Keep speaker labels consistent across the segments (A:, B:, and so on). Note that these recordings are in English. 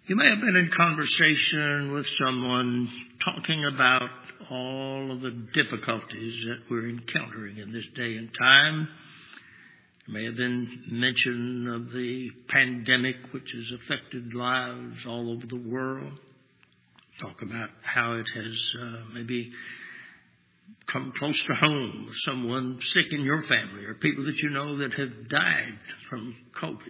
A: You may have been in conversation with someone talking about all of the difficulties that we're encountering in this day and time. There may have been mention of the pandemic, which has affected lives all over the world. Talk about how it has maybe come close to home with someone sick in your family or people that you know that have died from COVID.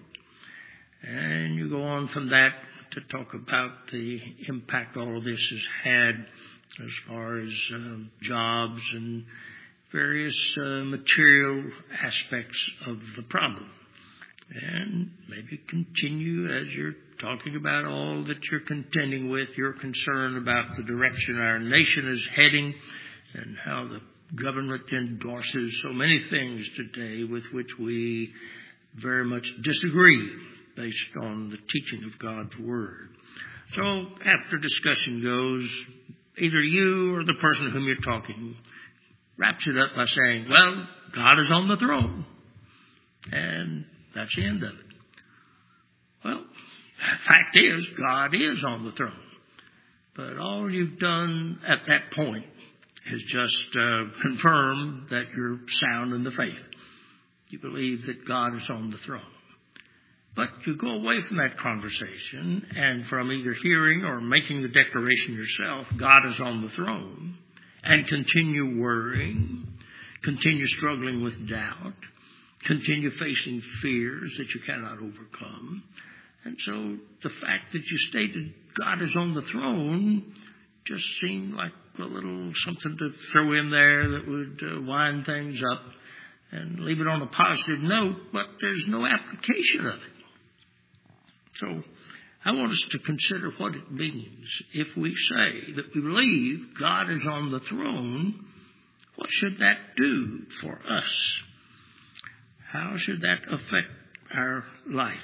A: And you go on from that to talk about the impact all of this has had as far as jobs and various material aspects of the problem. And maybe continue as you're talking about all that you're contending with, your concern about the direction our nation is heading and how the government endorses so many things today with which we very much disagree based on the teaching of God's Word. So after discussion goes, either you or the person whom you're talking wraps it up by saying, well, God is on the throne. And that's the end of it. Well, the fact is, God is on the throne. But all you've done at that point is just confirm that you're sound in the faith. You believe that God is on the throne. But you go away from that conversation and from either hearing or making the declaration yourself, God is on the throne, and continue worrying, continue struggling with doubt, continue facing fears that you cannot overcome. And so the fact that you stated God is on the throne just seemed like a little something to throw in there that would wind things up and leave it on a positive note, but there's no application of it. So I want us to consider what it means if we say that we believe God is on the throne. What should that do for us? How should that affect our life?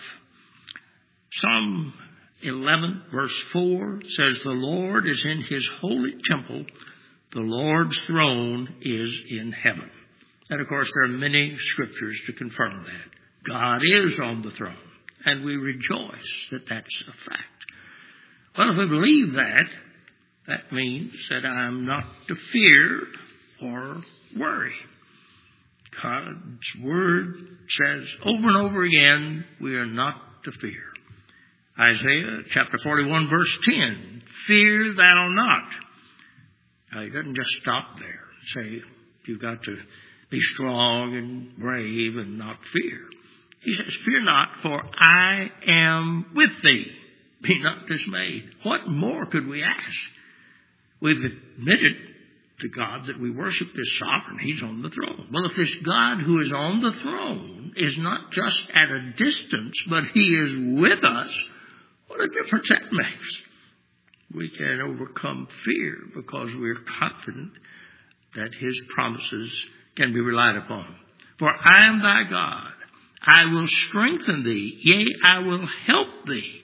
A: Psalm 11 verse 4 says, the Lord is in his holy temple. The Lord's throne is in heaven. And of course there are many scriptures to confirm that. God is on the throne. And we rejoice that that's a fact. Well, if we believe that, that means that I'm not to fear or worry. God's Word says over and over again, we are not to fear. Isaiah chapter 41 verse 10, fear thou not. Now, he doesn't just stop there and say you've got to be strong and brave and not fear. He says, fear not, for I am with thee. Be not dismayed. What more could we ask? We've admitted to God that we worship this sovereign. He's on the throne. Well, if this God who is on the throne is not just at a distance, but he is with us, what a difference that makes. We can overcome fear because we're confident that his promises can be relied upon. For I am thy God. I will strengthen thee. Yea, I will help thee.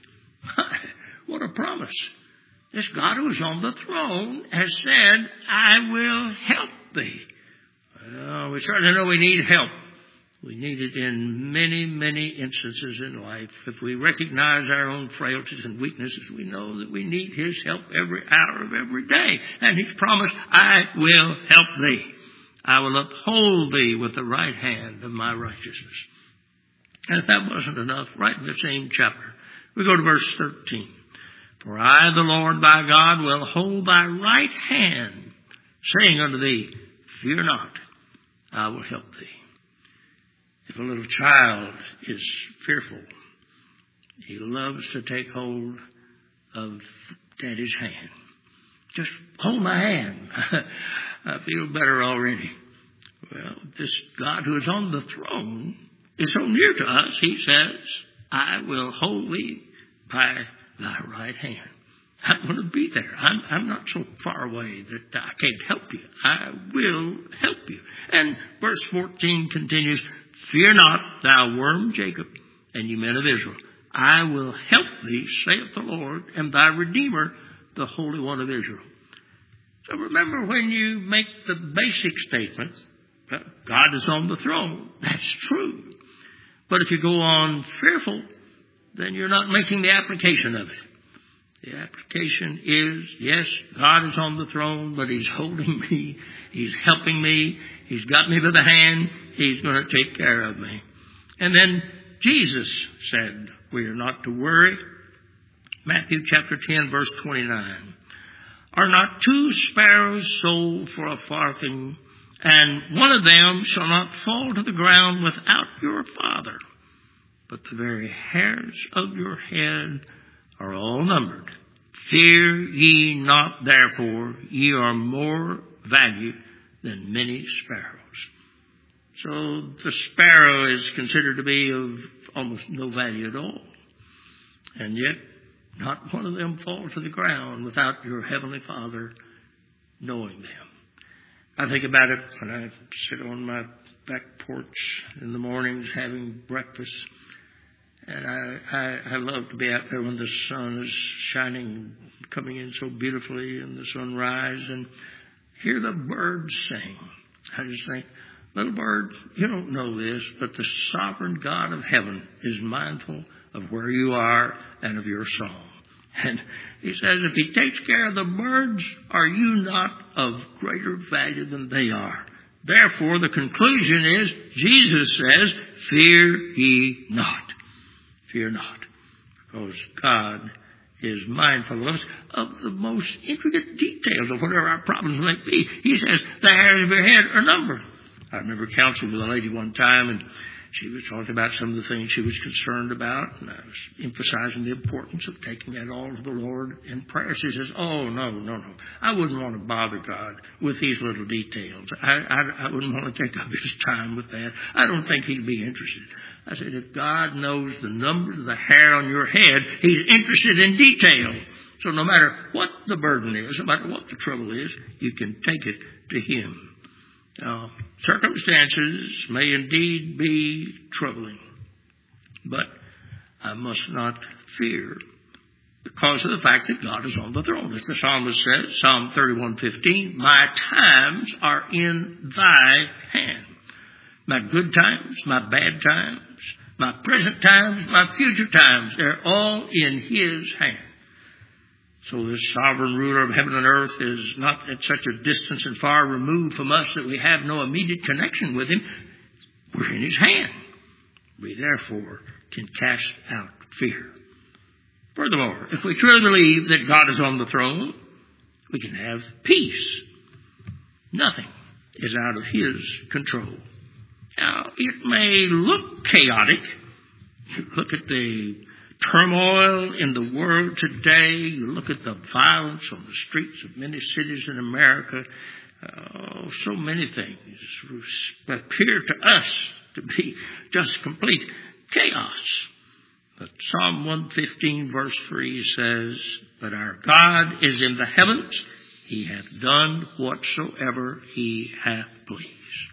A: What a promise. This God who is on the throne has said, I will help thee. Well, we certainly know we need help. We need it in many, many instances in life. If we recognize our own frailties and weaknesses, we know that we need his help every hour of every day. And he's promised, I will help thee. I will uphold thee with the right hand of my righteousness. And if that wasn't enough, right in the same chapter, we go to verse 13. For I, the Lord thy God, will hold thy right hand, saying unto thee, fear not, I will help thee. If a little child is fearful, he loves to take hold of Daddy's hand. Just hold my hand. I feel better already. Well, this God who is on the throne is so near to us, he says, I will hold thee by thy right hand. I'm going to be there. I'm not so far away that I can't help you. I will help you. And verse 14 continues, fear not, thou worm Jacob, and ye men of Israel. I will help thee, saith the Lord, and thy Redeemer, the Holy One of Israel. So remember, when you make the basic statement, God is on the throne, that's true. But if you go on fearful, then you're not making the application of it. The application is, yes, God is on the throne, but He's holding me. He's helping me. He's got me by the hand. He's going to take care of me. And then Jesus said we are not to worry. Matthew chapter 10, verse 29. Are not 2 sparrows sold for a farthing, and one of them shall not fall to the ground without your Father? But the very hairs of your head are all numbered. Fear ye not, therefore, ye are more valued than many sparrows. So the sparrow is considered to be of almost no value at all. And yet, not one of them falls to the ground without your Heavenly Father knowing them. I think about it when I sit on my back porch in the mornings having breakfast. And I love to be out there when the sun is shining, coming in so beautifully in the sunrise, and hear the birds sing. I just think, little bird, you don't know this, but the sovereign God of heaven is mindful of where you are and of your song. And He says, if He takes care of the birds, are you not of greater value than they are? Therefore, the conclusion is, Jesus says, fear ye not. Fear not. Because God is mindful of us, of the most intricate details of whatever our problems might be. He says, the hairs of your head are numbered. I remember counseling with a lady one time, and she was talking about some of the things she was concerned about, and I was emphasizing the importance of taking that all to the Lord in prayer. She says, oh, no. I wouldn't want to bother God with these little details. I wouldn't want to take up His time with that. I don't think He'd be interested. I said, if God knows the number of the hair on your head, He's interested in detail. So no matter what the burden is, no matter what the trouble is, you can take it to Him. Now, circumstances may indeed be troubling, but I must not fear because of the fact that God is on the throne. As the psalmist says, Psalm 31:15, my times are in thy hand. My good times, my bad times, my present times, my future times, they're all in His hand. So this sovereign ruler of heaven and earth is not at such a distance and far removed from us that we have no immediate connection with Him. We're in His hand. We therefore can cast out fear. Furthermore, if we truly believe that God is on the throne, we can have peace. Nothing is out of His control. Now, it may look chaotic. You look at the turmoil in the world today. You look at the violence on the streets of many cities in America. So many things appear to us to be just complete chaos. But Psalm 115 verse 3 says, but our God is in the heavens. He hath done whatsoever He hath pleased.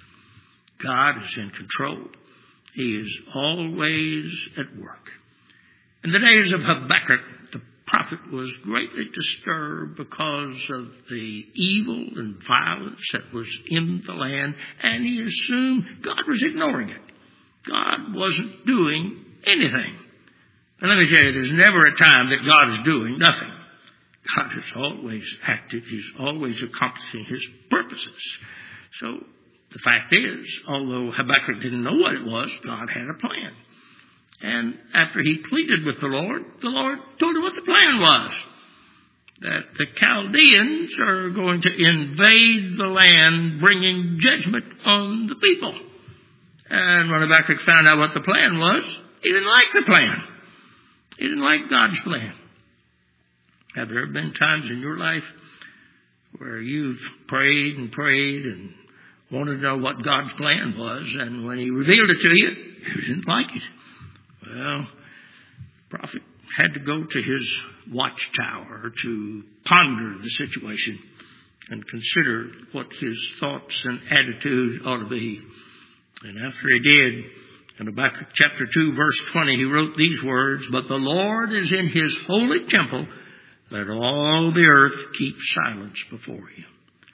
A: God is in control. He is always at work. In the days of Habakkuk, the prophet was greatly disturbed because of the evil and violence that was in the land, and he assumed God was ignoring it. God wasn't doing anything. And let me tell you, there's never a time that God is doing nothing. God is always active. He's always accomplishing His purposes. So the fact is, although Habakkuk didn't know what it was, God had a plan. And after he pleaded with the Lord told him what the plan was. That the Chaldeans are going to invade the land, bringing judgment on the people. And when Habakkuk found out what the plan was, he didn't like the plan. He didn't like God's plan. Have there been times in your life where you've prayed and wanted to know what God's plan was, and when He revealed it to you, you didn't like it? Well, the prophet had to go to his watchtower to ponder the situation and consider what his thoughts and attitude ought to be. And after he did, in Habakkuk chapter 2, verse 20, he wrote these words, but the Lord is in His holy temple. Let all the earth keep silence before Him.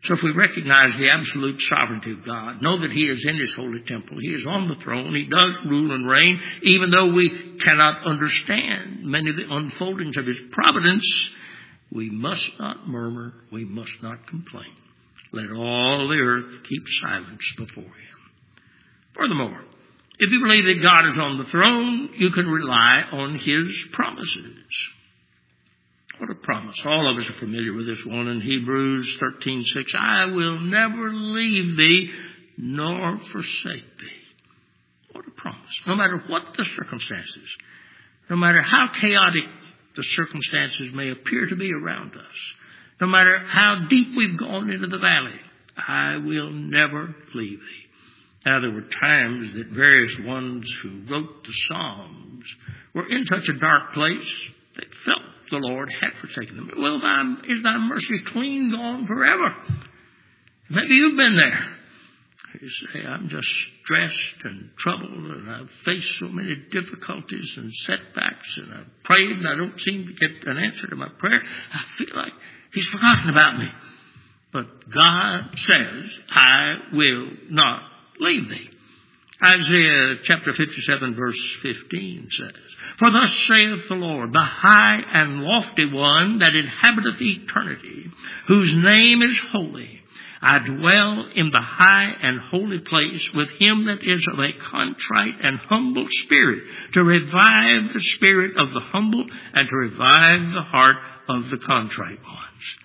A: So if we recognize the absolute sovereignty of God, know that He is in His holy temple, He is on the throne, He does rule and reign, even though we cannot understand many of the unfoldings of His providence, we must not murmur, we must not complain. Let all the earth keep silence before Him. Furthermore, if you believe that God is on the throne, you can rely on His promises. What a promise. All of us are familiar with this one in Hebrews 13:6. I will never leave thee nor forsake thee. What a promise. No matter what the circumstances, no matter how chaotic the circumstances may appear to be around us, no matter how deep we've gone into the valley, I will never leave thee. Now, there were times that various ones who wrote the Psalms were in such a dark place they felt the Lord had forsaken them. Well, is thy mercy clean gone forever? Maybe you've been there. You say, I'm just stressed and troubled, and I've faced so many difficulties and setbacks, and I've prayed, and I don't seem to get an answer to my prayer. I feel like He's forgotten about me. But God says, I will not leave thee. Isaiah chapter 57 verse 15 says, For thus saith the Lord, the high and lofty one that inhabiteth eternity, whose name is holy. I dwell in the high and holy place with him that is of a contrite and humble spirit, to revive the spirit of the humble and to revive the heart of the contrite ones.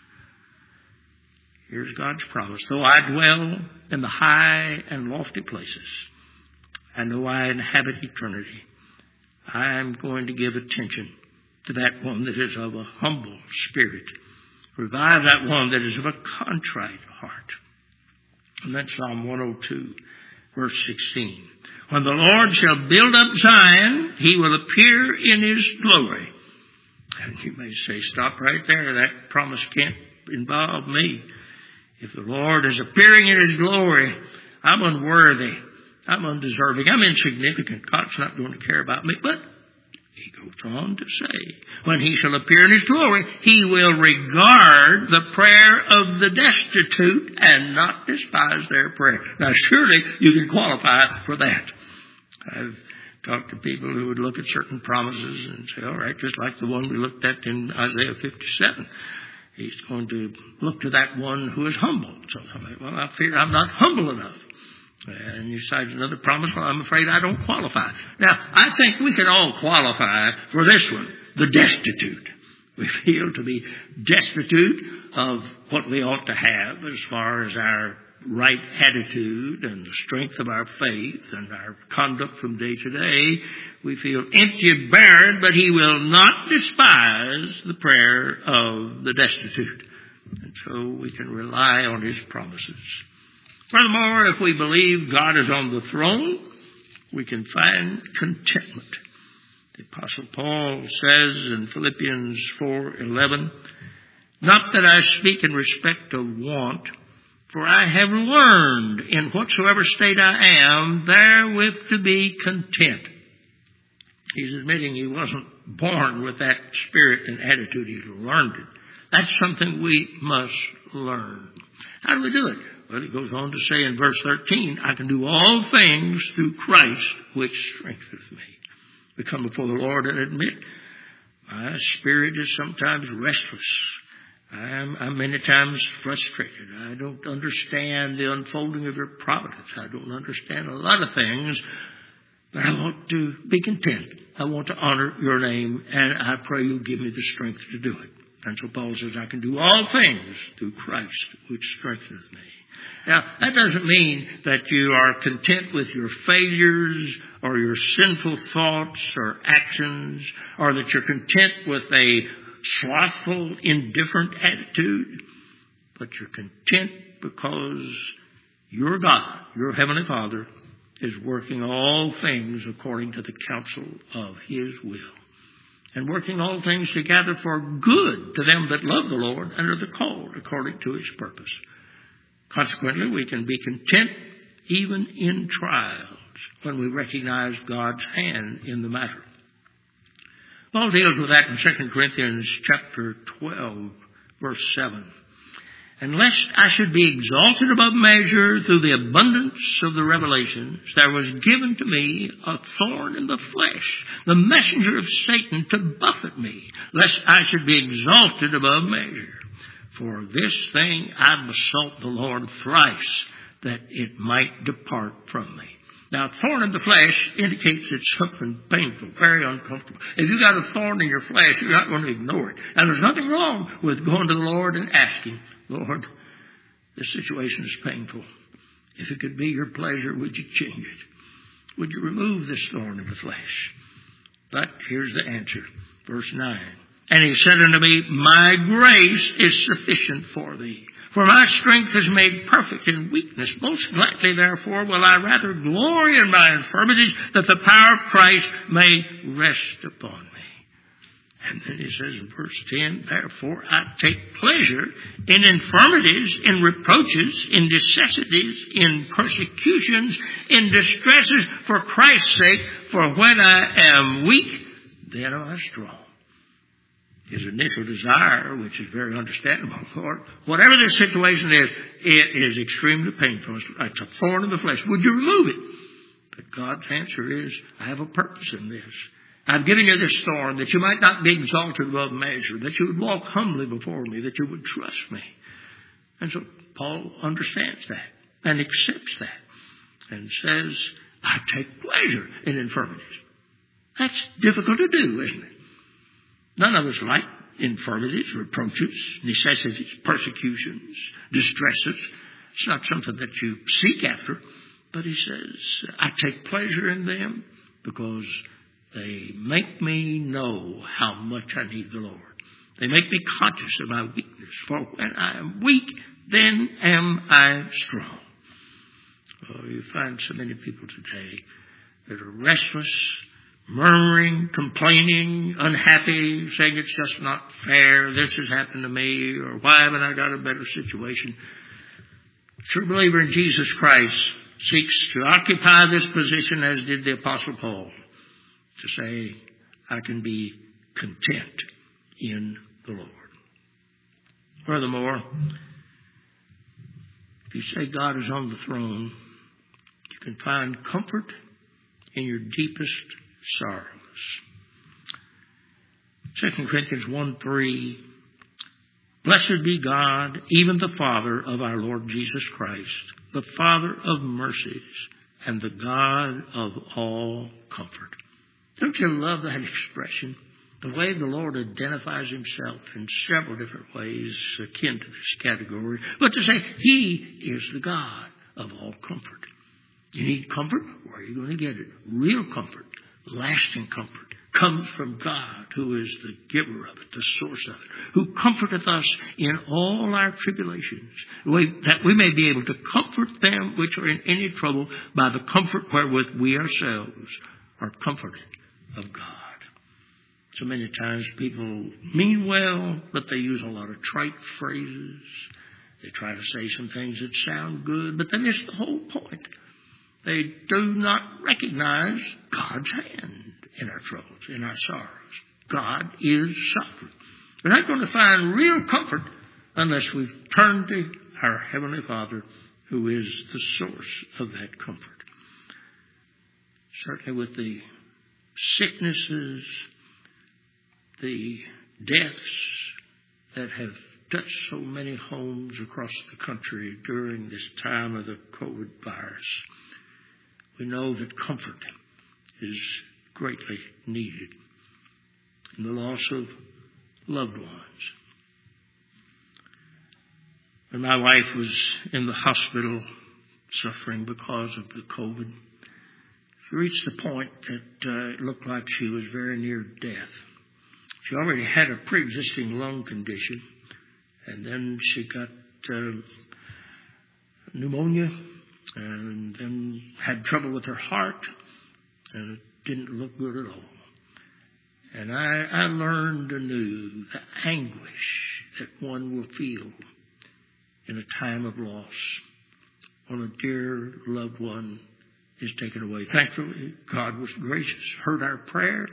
A: Here's God's promise. Though I dwell in the high and lofty places, and though I inhabit eternity, I am going to give attention to that one that is of a humble spirit. Revive that one that is of a contrite heart. And that's Psalm 102, verse 16. When the Lord shall build up Zion, He will appear in His glory. And you may say, stop right there. That promise can't involve me. If the Lord is appearing in His glory, I'm unworthy. I'm undeserving. I'm insignificant. God's not going to care about me. But He goes on to say, when He shall appear in His glory, He will regard the prayer of the destitute and not despise their prayer. Now, surely you can qualify for that. I've talked to people who would look at certain promises and say, all right, just like the one we looked at in Isaiah 57. He's going to look to that one who is humble. So I'm like, well, I fear I'm not humble enough. And you cite another promise, well, I'm afraid I don't qualify. Now, I think we can all qualify for this one, the destitute. We feel to be destitute of what we ought to have as far as our right attitude and the strength of our faith and our conduct from day to day. We feel empty and barren, but He will not despise the prayer of the destitute. And so we can rely on His promises. Furthermore, if we believe God is on the throne, we can find contentment. The Apostle Paul says in Philippians 4:11, Not that I speak in respect of want, for I have learned in whatsoever state I am, therewith to be content. He's admitting he wasn't born with that spirit and attitude. He's learned it. That's something we must learn. How do we do it? Well, he goes on to say in verse 13, I can do all things through Christ, which strengthens me. We come before the Lord and admit, my spirit is sometimes restless. I'm many times frustrated. I don't understand the unfolding of your providence. I don't understand a lot of things, but I want to be content. I want to honor your name, and I pray you'll give me the strength to do it. And so Paul says, I can do all things through Christ, which strengthens me. Now, that doesn't mean that you are content with your failures or your sinful thoughts or actions, or that you're content with a slothful, indifferent attitude, but you're content because your God, your Heavenly Father, is working all things according to the counsel of His will, and working all things together for good to them that love the Lord and are the called according to His purpose. Consequently, we can be content even in trials when we recognize God's hand in the matter. Paul deals with that in 2 Corinthians chapter 12, verse 7. And lest I should be exalted above measure through the abundance of the revelations, there was given to me a thorn in the flesh, the messenger of Satan to buffet me, lest I should be exalted above measure. For this thing I besought the Lord thrice, that it might depart from me. Now, thorn in the flesh indicates it's something painful, very uncomfortable. If you've got a thorn in your flesh, you're not going to ignore it. And there's nothing wrong with going to the Lord and asking, Lord, this situation is painful. If it could be your pleasure, would you change it? Would you remove this thorn in the flesh? But here's the answer. Verse 9. And he said unto me, my grace is sufficient for thee. For my strength is made perfect in weakness. Most gladly, therefore, will I rather glory in my infirmities, that the power of Christ may rest upon me. And then he says in verse 10, therefore I take pleasure in infirmities, in reproaches, in necessities, in persecutions, in distresses, for Christ's sake. For when I am weak, then am I strong. His initial desire, which is very understandable, Lord, whatever this situation is, it is extremely painful. It's a thorn in the flesh. Would you remove it? But God's answer is, I have a purpose in this. I've given you this thorn that you might not be exalted above measure, that you would walk humbly before me, that you would trust me. And so Paul understands that and accepts that and says, I take pleasure in infirmities. That's difficult to do, isn't it? None of us like infirmities, reproaches, necessities, persecutions, distresses. It's not something that you seek after. But he says, I take pleasure in them because they make me know how much I need the Lord. They make me conscious of my weakness. For when I am weak, then am I strong. Oh, you find so many people today that are restless, murmuring, complaining, unhappy, saying it's just not fair, this has happened to me, or why haven't I got a better situation? A true believer in Jesus Christ seeks to occupy this position as did the Apostle Paul, to say, I can be content in the Lord. Furthermore, if you say God is on the throne, you can find comfort in your deepest sorrows. 2 Corinthians 1:3, blessed be God, even the Father of our Lord Jesus Christ, the Father of mercies and the God of all comfort. Don't you love that expression? The way the Lord identifies himself in several different ways akin to this category. But to say he is the God of all comfort. You need comfort? Where are you going to get it? Real comfort, lasting comfort, comes from God, who is the giver of it, the source of it, who comforteth us in all our tribulations, that we may be able to comfort them which are in any trouble by the comfort wherewith we ourselves are comforted of God. So many times people mean well, but they use a lot of trite phrases. They try to say some things that sound good, but they miss the whole point. They do not recognize God's hand in our troubles, in our sorrows. God is sovereign. We're not going to find real comfort unless we turn to our Heavenly Father, who is the source of that comfort. Certainly with the sicknesses, the deaths that have touched so many homes across the country during this time of the COVID virus, we know that comfort is greatly needed in the loss of loved ones. When my wife was in the hospital suffering because of the COVID, she reached the point that it looked like she was very near death. She already had a pre-existing lung condition, and then she got pneumonia, and then had trouble with her heart, and it didn't look good at all. And I learned anew the anguish that one will feel in a time of loss when a dear loved one is taken away. Thankfully, God was gracious, heard our prayer,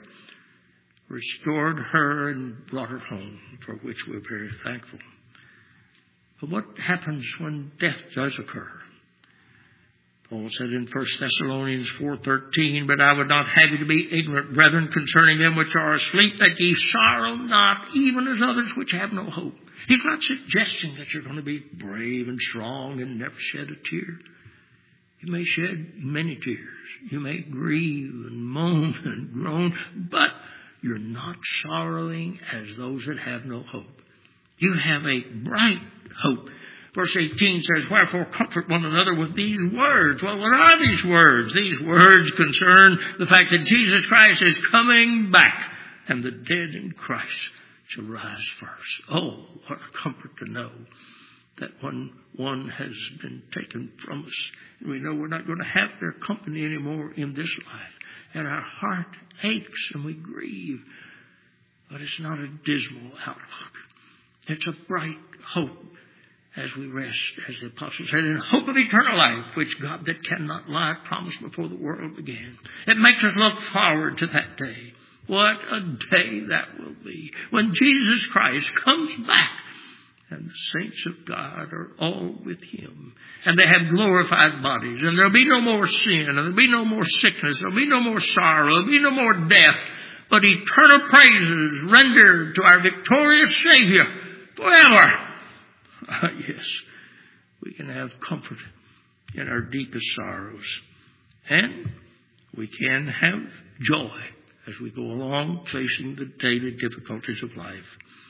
A: restored her, and brought her home, for which we're very thankful. But what happens when death does occur? Paul said in 1 Thessalonians 4:13, "But I would not have you to be ignorant, brethren, concerning them which are asleep, that ye sorrow not, even as others which have no hope." He's not suggesting that you're going to be brave and strong and never shed a tear. You may shed many tears. You may grieve and moan and groan, but you're not sorrowing as those that have no hope. You have a bright hope. Verse 18 says, "Wherefore comfort one another with these words." Well, what are these words? These words concern the fact that Jesus Christ is coming back, and the dead in Christ shall rise first. Oh, what a comfort to know that when one has been taken from us, and we know we're not going to have their company anymore in this life, and our heart aches and we grieve. But it's not a dismal outlook. It's a bright hope as we rest, as the apostle said, in hope of eternal life, which God that cannot lie promised before the world began. It makes us look forward to that day. What a day that will be when Jesus Christ comes back and the saints of God are all with him. And they have glorified bodies. And there'll be no more sin. And there'll be no more sickness. There'll be no more sorrow. There'll be no more death. But eternal praises rendered to our victorious Savior forever. Yes, we can have comfort in our deepest sorrows. And we can have joy as we go along facing the daily difficulties of life.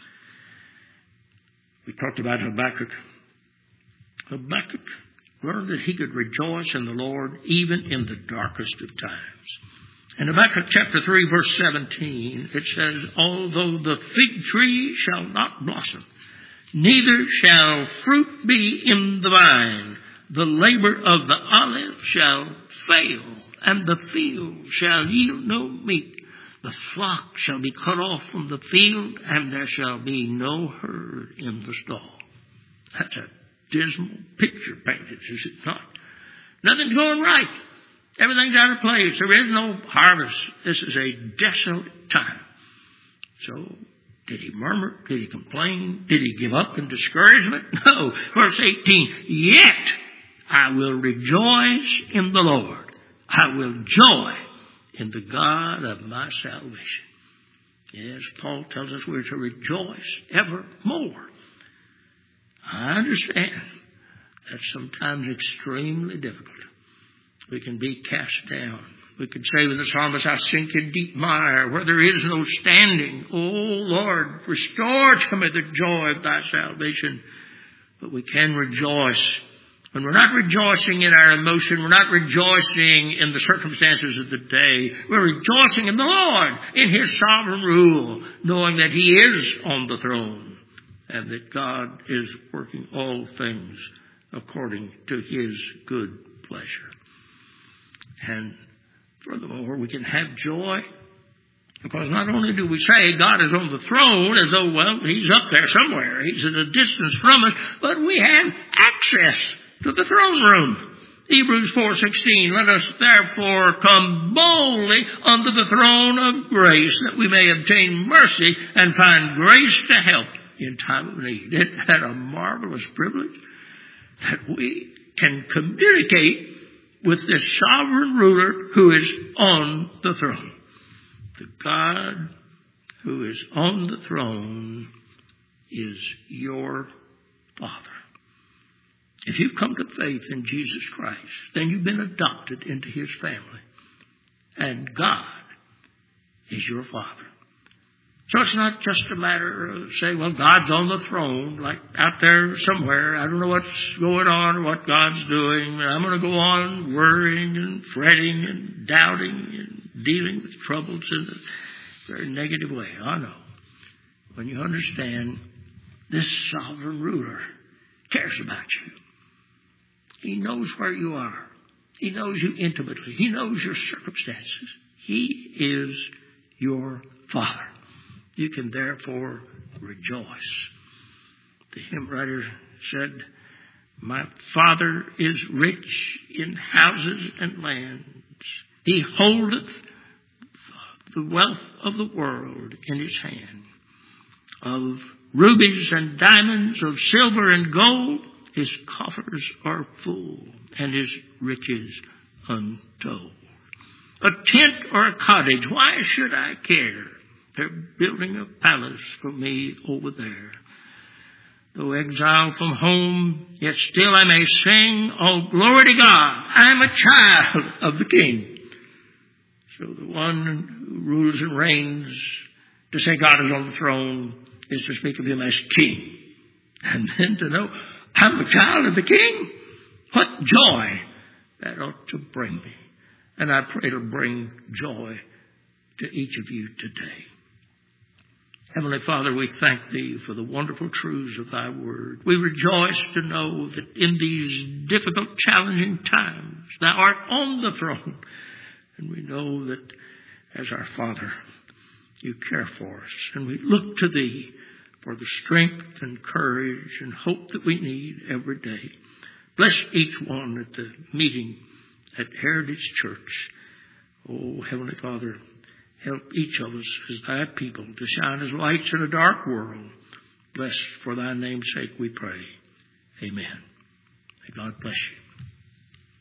A: We talked about Habakkuk. Habakkuk learned that he could rejoice in the Lord even in the darkest of times. In Habakkuk chapter 3, verse 17, it says, "Although the fig tree shall not blossom, neither shall fruit be in the vine, the labor of the olive shall fail, and the field shall yield no meat. The flock shall be cut off from the field, and there shall be no herd in the stall." That's a dismal picture painted, is it not? Nothing's going right. Everything's out of place. There is no harvest. This is a desolate time. So, did he murmur? Did he complain? Did he give up in discouragement? No. Verse 18, "Yet I will rejoice in the Lord. I will joy in the God of my salvation." Yes, Paul tells us we're to rejoice evermore. I understand that's sometimes extremely difficult. We can be cast down. We could say with the psalmist, "I sink in deep mire where there is no standing. O Lord, restore to me the joy of thy salvation." But we can rejoice. When we're not rejoicing in our emotion, we're not rejoicing in the circumstances of the day. We're rejoicing in the Lord, in his sovereign rule, knowing that he is on the throne and that God is working all things according to his good pleasure. And furthermore, we can have joy because not only do we say God is on the throne as though, well, he's up there somewhere, he's at a distance from us, but we have access to the throne room. Hebrews 4:16, "Let us therefore come boldly unto the throne of grace, that we may obtain mercy and find grace to help in time of need." Isn't that a marvelous privilege? That we can communicate with this sovereign ruler who is on the throne. The God who is on the throne is your Father. If you've come to faith in Jesus Christ, then you've been adopted into his family. And God is your Father. So it's not just a matter of saying, well, God's on the throne, like out there somewhere. I don't know what's going on or what God's doing. I'm going to go on worrying and fretting and doubting and dealing with troubles in a very negative way. I know. When you understand this sovereign ruler cares about you. He knows where you are. He knows you intimately. He knows your circumstances. He is your Father. You can therefore rejoice. The hymn writer said, "My Father is rich in houses and lands. He holdeth the wealth of the world in his hand. of rubies and diamonds, of silver and gold. His coffers are full, and his riches untold. A tent or a cottage, why should I care? They're building a palace for me over there. Though exiled from home, yet still I may sing, all glory to God, I'm a child of the King. So the one who rules and reigns, to say God is on the throne, is to speak of him as King. And then to know, I'm a child of the King. What joy that ought to bring me. And I pray to bring joy to each of you today. Heavenly Father, we thank Thee for the wonderful truths of Thy Word. We rejoice to know that in these difficult, challenging times, Thou art on the throne. And we know that as our Father, You care for us. And we look to Thee for the strength and courage and hope that we need every day. Bless each one at the meeting at Heritage Church. Oh, Heavenly Father, help each of us as Thy people to shine as lights in a dark world. Bless for Thy name's sake, we pray. Amen. May God bless you.